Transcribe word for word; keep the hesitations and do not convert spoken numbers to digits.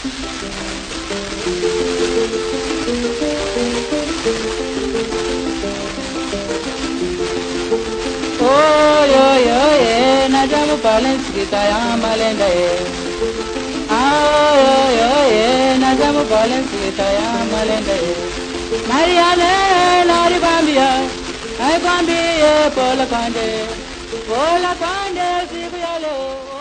Oh yo yo ye na jamu palen sikita ya malenda ye. Ah yo yo ye na jamu palen sikita ya malenda ye. Mariane lari bambia, ay bambia pola kande, pola kande sikuyalo.